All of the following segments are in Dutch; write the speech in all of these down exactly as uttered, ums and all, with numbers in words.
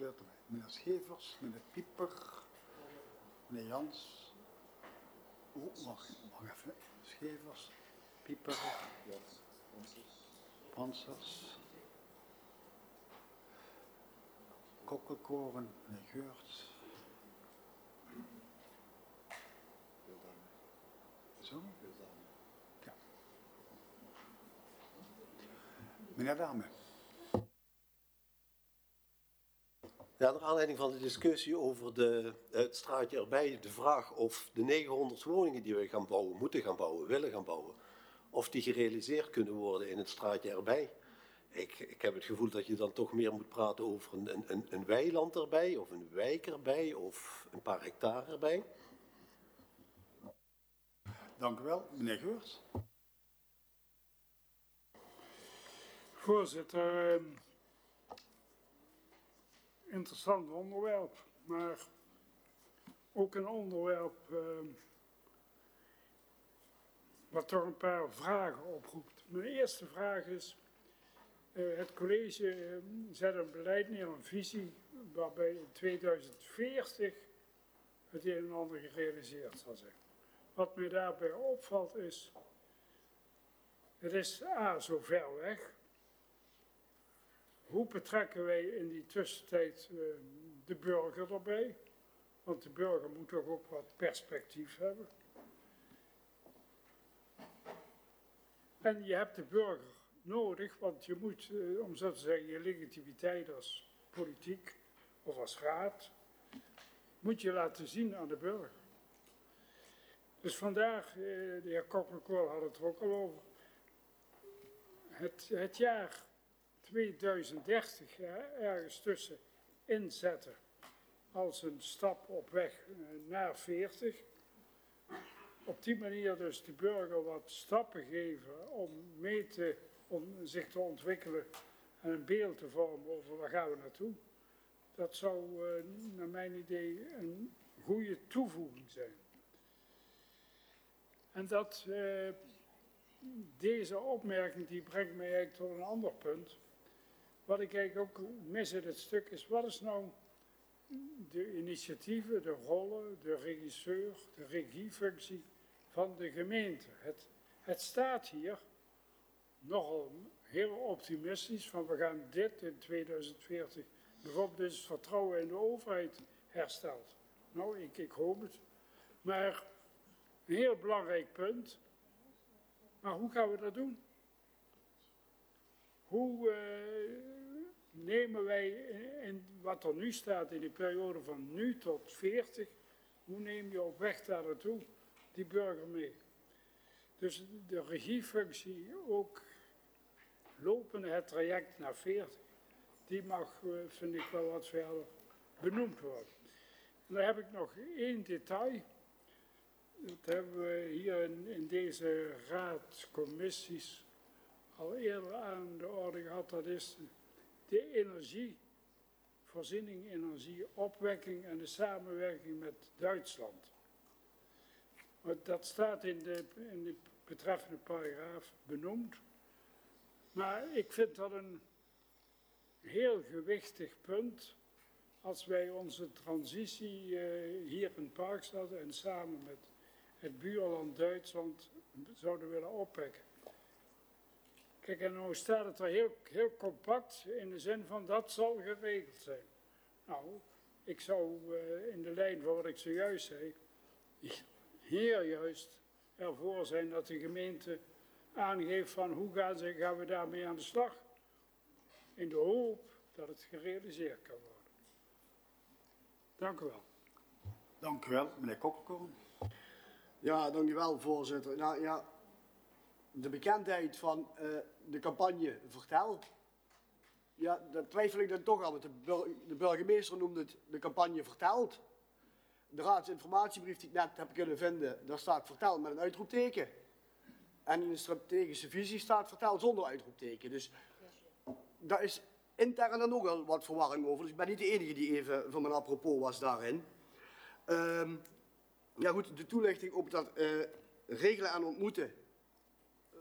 weer erbij. Meneer Schevers, meneer Pieper, meneer Jans. Oh, wacht, wacht even. Schevers, Pieper, Pansers, Kokkelkoren, meneer Geurts. Zo? Ja. Meneer Dame. Ja, naar aanleiding van de discussie over de, het straatje erbij, de vraag of de negenhonderd woningen die we gaan bouwen, moeten gaan bouwen, willen gaan bouwen, of die gerealiseerd kunnen worden in het straatje erbij. Ik, ik heb het gevoel dat je dan toch meer moet praten over een, een, een weiland erbij, of een wijk erbij, of een paar hectare erbij. Dank u wel, meneer Geurts. Voorzitter, uh, interessant onderwerp, maar ook een onderwerp uh, wat toch een paar vragen oproept. Mijn eerste vraag is, uh, het college uh, zet een beleid neer, een visie, waarbij in tweeduizend veertig het een en ander gerealiseerd zal zijn. Wat mij daarbij opvalt is, het is A, zo ver weg. Hoe betrekken wij in die tussentijd uh, de burger erbij? Want de burger moet toch ook wat perspectief hebben. En je hebt de burger nodig, want je moet, uh, om zo te zeggen, je legitimiteit als politiek of als raad, moet je laten zien aan de burger. Dus vandaag, uh, de heer Kokkelkoor had het er ook al over, het, het jaar tweeduizend dertig, ja, ergens tussen inzetten als een stap op weg naar veertig. Op die manier dus de burger wat stappen geven om, mee te, om zich te ontwikkelen en een beeld te vormen over waar gaan we naartoe. Dat zou uh, naar mijn idee een goede toevoeging zijn. En dat, uh, deze opmerking die brengt mij eigenlijk tot een ander punt. Wat ik eigenlijk ook mis in het stuk is, wat is nou de initiatieven, de rollen, de regisseur, de regiefunctie van de gemeente? Het, het staat hier nogal heel optimistisch van we gaan dit in tweeduizend veertig, bijvoorbeeld is het vertrouwen in de overheid hersteld. Nou, ik, ik hoop het. Maar een heel belangrijk punt. Maar hoe gaan we dat doen? Hoe uh, nemen wij in wat er nu staat in de periode van nu tot veertig, hoe neem je op weg daar naartoe die burger mee? Dus de regiefunctie ook lopende het traject naar veertig, die mag, uh, vind ik, wel wat verder benoemd worden. En dan heb ik nog één detail. Dat hebben we hier in, in deze raadscommissies al eerder aan de orde gehad. Dat is de energievoorziening, energieopwekking en de samenwerking met Duitsland. Maar dat staat in de, in de betreffende paragraaf benoemd. Maar ik vind dat een heel gewichtig punt als wij onze transitie uh, hier in Parkstad en samen met het buurland Duitsland zouden willen opwekken. Kijk, en nu staat het er heel, heel compact in de zin van dat zal geregeld zijn. Nou, ik zou uh, in de lijn van wat ik zojuist zei, heel juist ervoor zijn dat de gemeente aangeeft van hoe gaan, ze, gaan we daarmee aan de slag. In de hoop dat het gerealiseerd kan worden. Dank u wel. Dank u wel, meneer Kokkelkoorn. Ja, dank u wel, voorzitter. Nou ja, de bekendheid van uh, de campagne Vertel, ja, daar twijfel ik dan toch aan, want de, bur de burgemeester noemde het de campagne Verteld. De raadsinformatiebrief die ik net heb kunnen vinden, daar staat Vertel met een uitroepteken. En in de strategische visie staat Vertel zonder uitroepteken. Dus daar is intern dan ook al wat verwarring over. Dus ik ben niet de enige die even van mijn apropos was daarin. Um, ja goed, de toelichting op dat uh, regelen en ontmoeten, uh,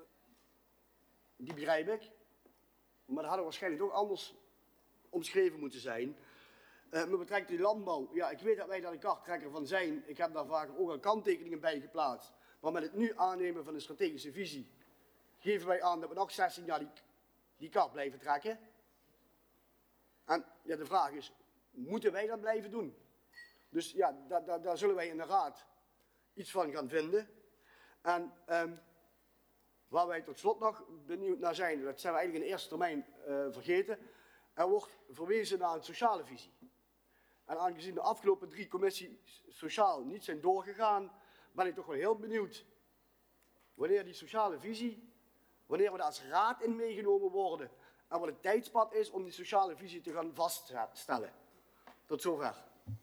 die begrijp ik. Maar dat had waarschijnlijk ook anders omschreven moeten zijn. Uh, met betrekking tot die landbouw, ja, ik weet dat wij daar de karttrekker van zijn. Ik heb daar vaak ook al kanttekeningen bij geplaatst. Maar met het nu aannemen van de strategische visie, geven wij aan dat we nog zestien jaar die, die kart blijven trekken. En ja, de vraag is, moeten wij dat blijven doen? Dus ja, daar, daar, daar zullen wij in de raad iets van gaan vinden. En um, waar wij tot slot nog benieuwd naar zijn, dat zijn we eigenlijk in de eerste termijn uh, vergeten. Er wordt verwezen naar een sociale visie. En aangezien de afgelopen drie commissies sociaal niet zijn doorgegaan, ben ik toch wel heel benieuwd wanneer die sociale visie, wanneer we daar als raad in meegenomen worden en wat het tijdspad is om die sociale visie te gaan vaststellen. Tot zover.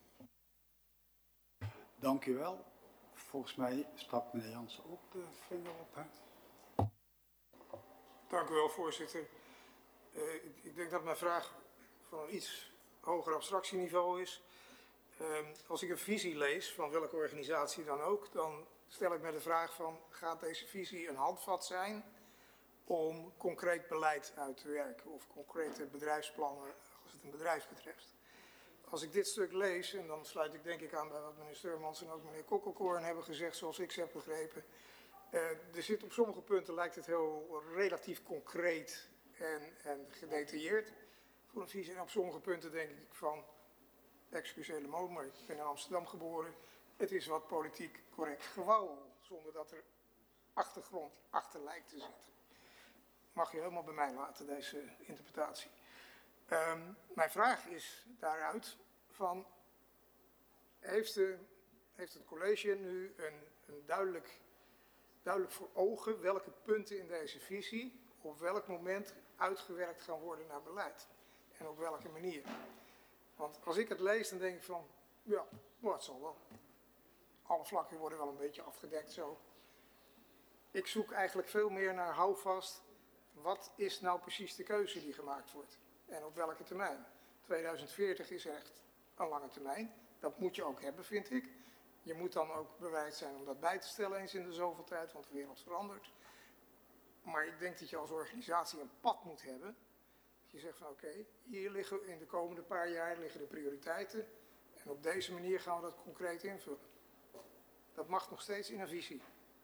Dank u wel. Volgens mij stak meneer Jansen ook de vinger op. Hè? Dank u wel, voorzitter. Uh, ik, ik denk dat mijn vraag van een iets hoger abstractieniveau is. Uh, als ik een visie lees, van welke organisatie dan ook, dan stel ik me de vraag van, gaat deze visie een handvat zijn om concreet beleid uit te werken of concrete bedrijfsplannen als het een bedrijf betreft. Als ik dit stuk lees, en dan sluit ik denk ik aan bij wat meneer Steurmans en ook meneer Kokkelkoorn hebben gezegd, zoals ik ze heb begrepen. Uh, er zit op sommige punten lijkt het heel relatief concreet en, en gedetailleerd voor een visie. En op sommige punten denk ik van, excuseer le mot, maar ik ben in Amsterdam geboren. Het is wat politiek correct gewauwel, zonder dat er achtergrond achter lijkt te zitten. Mag je helemaal bij mij laten, deze interpretatie. Um, mijn vraag is daaruit van, heeft, de, heeft het college nu een, een duidelijk, duidelijk voor ogen welke punten in deze visie op welk moment uitgewerkt gaan worden naar beleid? En op welke manier? Want als ik het lees, dan denk ik van, ja, nou, het zal wel. Alle vlakken worden wel een beetje afgedekt zo. Ik zoek eigenlijk veel meer naar houvast. Wat is nou precies de keuze die gemaakt wordt? En op welke termijn? tweeduizend veertig is echt een lange termijn. Dat moet je ook hebben, vind ik. Je moet dan ook bereid zijn om dat bij te stellen eens in de zoveel tijd, want de wereld verandert. Maar ik denk dat je als organisatie een pad moet hebben. Dat je zegt van oké, okay, hier liggen in de komende paar jaar liggen de prioriteiten. En op deze manier gaan we dat concreet invullen. Dat mag nog steeds in een visie.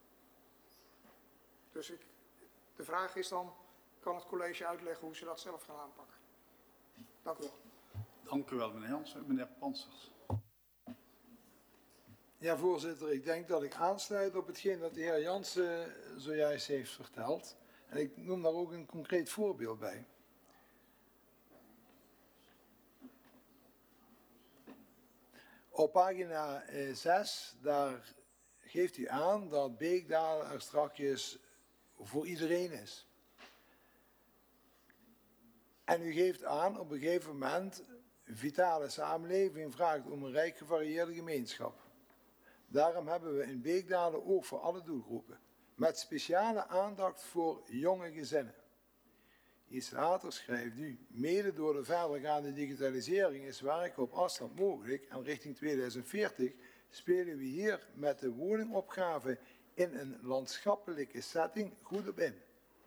Dus ik, de vraag is dan, kan het college uitleggen hoe ze dat zelf gaan aanpakken? Dank u wel. Dank u wel, meneer Jansen. Meneer Pansers. Ja, voorzitter, ik denk dat ik aansluit op hetgeen dat de heer Jansen zojuist heeft verteld. En ik noem daar ook een concreet voorbeeld bij. Op pagina eh, zes, daar geeft u aan dat Beekdalen er strakjes voor iedereen is. En u geeft aan, op een gegeven moment, een vitale samenleving vraagt om een rijk gevarieerde gemeenschap. Daarom hebben we in Beekdalen ook voor alle doelgroepen, met speciale aandacht voor jonge gezinnen. Iets later schrijft u, mede door de verdergaande digitalisering is werken op afstand mogelijk en richting tweeduizend veertig spelen we hier met de woningopgave in een landschappelijke setting goed op in.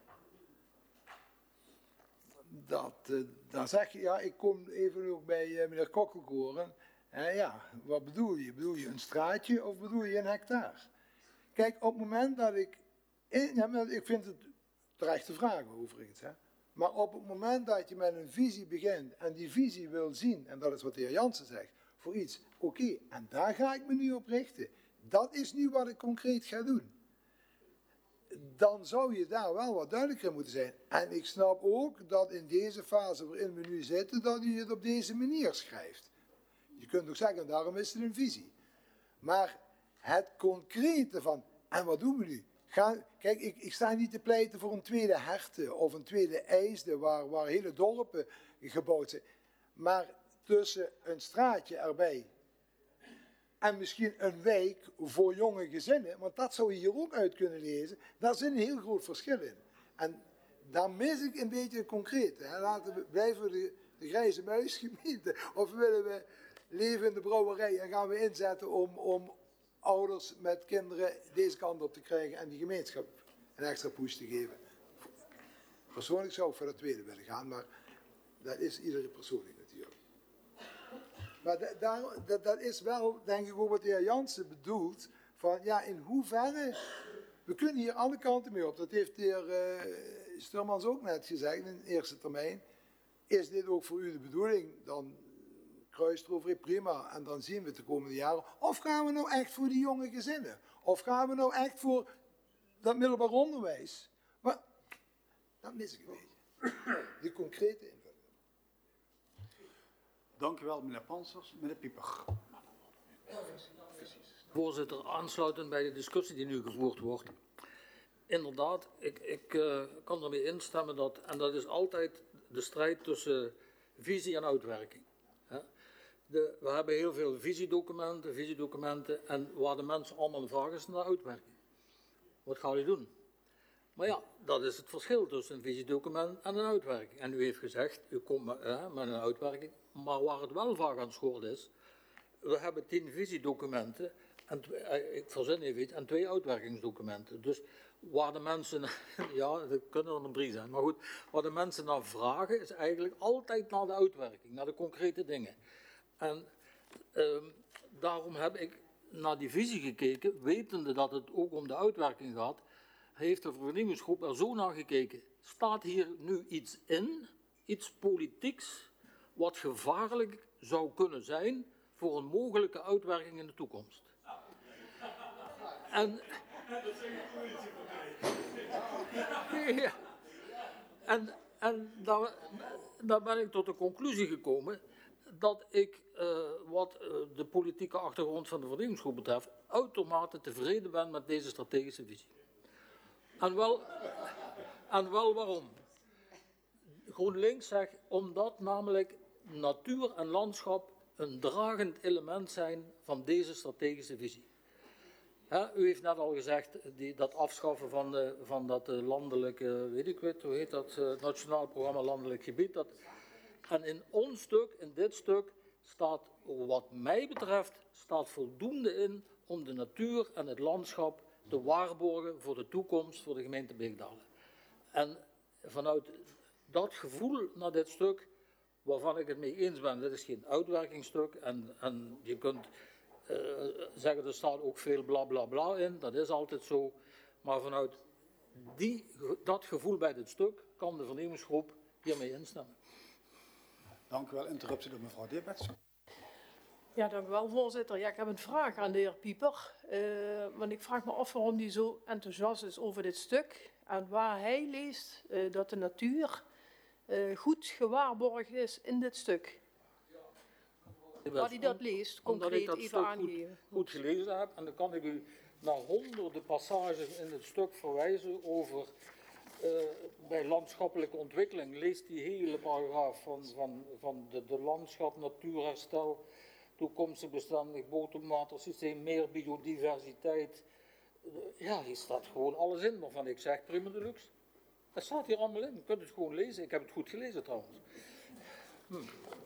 Dat, uh, dan zeg je, ja, ik kom even ook bij uh, meneer Kokkelkoren. En ja, wat bedoel je? Bedoel je een straatje of bedoel je een hectare? Kijk, op het moment dat ik, in, ja, ik vind het terechte vragen overigens, hè. Maar op het moment dat je met een visie begint en die visie wil zien, en dat is wat de heer Jansen zegt, voor iets, oké, okay, en daar ga ik me nu op richten. Dat is nu wat ik concreet ga doen. Dan zou je daar wel wat duidelijker moeten zijn. En ik snap ook dat in deze fase waarin we nu zitten, dat u het op deze manier schrijft. Je kunt ook zeggen, daarom is het een visie. Maar het concrete van, en wat doen we nu? Gaan, kijk, ik, ik sta niet te pleiten voor een tweede Herten of een tweede IJsden, waar, waar hele dorpen gebouwd zijn. Maar tussen een straatje erbij en misschien een wijk voor jonge gezinnen, want dat zou je hier ook uit kunnen lezen, daar zit een heel groot verschil in. En daar mis ik een beetje het concrete. Hè. Laten we, blijven we de, de grijze muisgemeente, of willen we leven in de brouwerij en gaan we inzetten om, om ouders met kinderen deze kant op te krijgen en die gemeenschap een extra push te geven. Persoonlijk zou ik voor dat tweede willen gaan, maar dat is iedere persoonlijk natuurlijk. Maar da- daar, dat, dat is wel, denk ik, ook wat de heer Jansen bedoelt. Van ja, in hoeverre. We kunnen hier alle kanten mee op. Dat heeft de heer uh, Sturmans ook net gezegd in de eerste termijn. Is dit ook voor u de bedoeling? Dan kruist erover, prima. En dan zien we het de komende jaren. Of gaan we nou echt voor die jonge gezinnen? Of gaan we nou echt voor dat middelbaar onderwijs? Maar dat mis ik een beetje. Die concrete invulling. Dank u wel, meneer Pansers. Meneer Pieper. Voorzitter, aansluitend bij de discussie die nu gevoerd wordt. Inderdaad, ik, ik uh, kan ermee instemmen dat, en dat is altijd de strijd tussen visie en uitwerking. Hè? De, we hebben heel veel visiedocumenten, visiedocumenten, en waar de mensen allemaal vragen is naar uitwerking. Wat gaan jullie doen? Maar ja, dat is het verschil tussen een visiedocument en een uitwerking. En u heeft gezegd, u komt met, uh, met een uitwerking, maar waar het wel vaak aan schort is, we hebben tien visiedocumenten, en, uh, ik verzin even iets, en twee uitwerkingsdocumenten. Dus waar de mensen, ja, dat kunnen er een drie zijn, maar goed, waar de mensen naar vragen is eigenlijk altijd naar de uitwerking, naar de concrete dingen. En uh, daarom heb ik naar die visie gekeken, wetende dat het ook om de uitwerking gaat, heeft de vernieuwingsgroep er zo naar gekeken. Staat hier nu iets in, iets politieks, wat gevaarlijk zou kunnen zijn voor een mogelijke uitwerking in de toekomst? En, ja, en, en daar, daar ben ik tot de conclusie gekomen dat ik, uh, wat uh, de politieke achtergrond van de vernieuwingsgroep betreft, uitermate tevreden ben met deze strategische visie. En wel, en wel waarom? GroenLinks zegt, omdat namelijk natuur en landschap een dragend element zijn van deze strategische visie. He, u heeft net al gezegd, die, dat afschaffen van, de, van dat landelijke, weet ik weet, hoe heet dat, uh, Nationaal Programma Landelijk Gebied. Dat, en in ons stuk, in dit stuk, staat, wat mij betreft, staat voldoende in om de natuur en het landschap te waarborgen voor de toekomst, voor de gemeente Beekdalen. En vanuit dat gevoel naar dit stuk, waarvan ik het mee eens ben, dit is geen uitwerkingsstuk, en, en je kunt uh, zeggen, er staat ook veel bla bla bla in, dat is altijd zo, maar vanuit die, dat gevoel bij dit stuk kan de vernieuwingsgroep hiermee instemmen. Dank u wel. Interruptie door mevrouw Deerberts. Ja, dank u wel, voorzitter. Ja, ik heb een vraag aan de heer Pieper. Uh, want ik vraag me af waarom hij zo enthousiast is over dit stuk. En waar hij leest uh, dat de natuur uh, goed gewaarborgd is in dit stuk. Waar hij dat leest, concreet dat even aangeven. Goed, goed gelezen heb. En dan kan ik u naar honderden passages in het stuk verwijzen over... Uh, bij landschappelijke ontwikkeling. Lees die hele paragraaf van, van, van de, de landschap, natuurherstel, toekomstig bestendig bodemwatersysteem, meer biodiversiteit. Uh, ja, hier staat gewoon alles in waarvan ik zeg prima de luxe. Dat staat hier allemaal in. Je kunt het gewoon lezen. Ik heb het goed gelezen trouwens. Hm.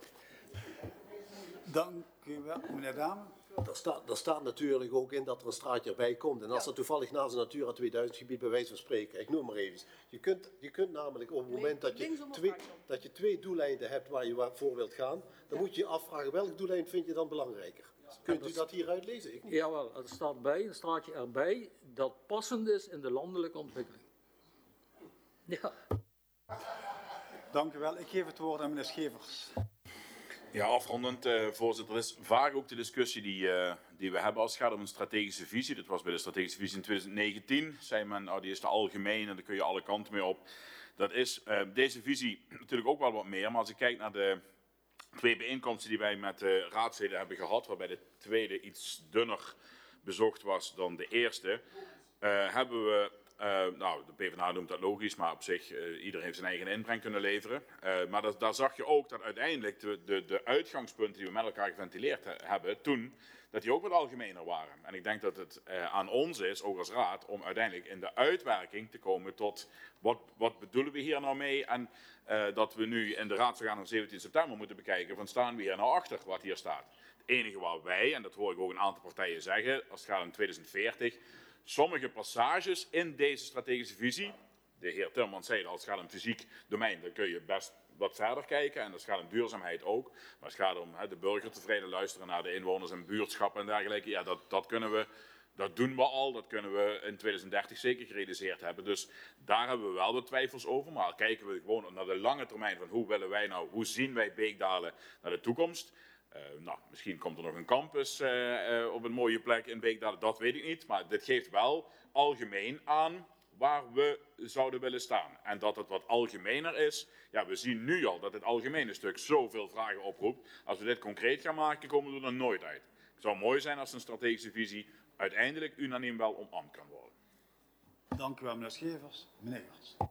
Dank u wel, meneer Dame. Er staat, er staat natuurlijk ook in dat er een straatje erbij komt. En als er toevallig naast een Natura tweeduizend gebied bij wijze van spreken, ik noem maar even. Je kunt, je kunt namelijk op het moment dat je, twee, dat je twee doeleinden hebt waar je voor wilt gaan, dan moet je je afvragen welk doeleind vind je dan belangrijker. Kunt u dat hieruit lezen? Ik niet. Jawel, er staat bij, een straatje erbij, dat passend is in de landelijke ontwikkeling. Ja. Dank u wel. Ik geef het woord aan meneer Schevers. Ja, afrondend, uh, voorzitter, dat is vaak ook de discussie die, uh, die we hebben als het gaat om een strategische visie. Dat was bij de strategische visie in twintig negentien. Zei men, oh, die is te algemeen en daar kun je alle kanten mee op. Dat is uh, deze visie natuurlijk ook wel wat meer. Maar als ik kijk naar de twee bijeenkomsten die wij met de raadsleden hebben gehad, waarbij de tweede iets dunner bezocht was dan de eerste, uh, hebben we... Uh, nou, de PvdA noemt dat logisch, maar op zich, uh, iedereen heeft zijn eigen inbreng kunnen leveren. Uh, maar dat, daar zag je ook dat uiteindelijk de, de, de uitgangspunten die we met elkaar geventileerd he, hebben toen, dat die ook wat algemener waren. En ik denk dat het uh, aan ons is, ook als raad, om uiteindelijk in de uitwerking te komen tot wat, wat bedoelen we hier nou mee. En uh, dat we nu in de raadsvergadering op zeventien september moeten bekijken van staan we hier nou achter wat hier staat. Het enige waar wij, en dat hoor ik ook een aantal partijen zeggen, als het gaat om twintig veertig... sommige passages in deze strategische visie de heer Timmermans zei, als het gaat om fysiek domein, dan kun je best wat verder kijken. En als het gaat om duurzaamheid ook. Maar als het gaat om he, de burger tevreden luisteren naar de inwoners en buurtschappen en dergelijke, ja, dat, dat kunnen we, dat doen we al. Dat kunnen we in twintig dertig zeker gerealiseerd hebben. Dus daar hebben we wel wat twijfels over. Maar kijken we gewoon naar de lange termijn van hoe willen wij nou, hoe zien wij Beekdalen naar de toekomst. Uh, nou, misschien komt er nog een campus uh, uh, op een mooie plek in Beekdalen, dat weet ik niet. Maar dit geeft wel algemeen aan waar we zouden willen staan. En dat het wat algemener is. Ja, we zien nu al dat het algemene stuk zoveel vragen oproept. Als we dit concreet gaan maken, komen we er nooit uit. Het zou mooi zijn als een strategische visie uiteindelijk unaniem wel omarmd kan worden. Dank u wel, meneer Schevers. Meneer Gans.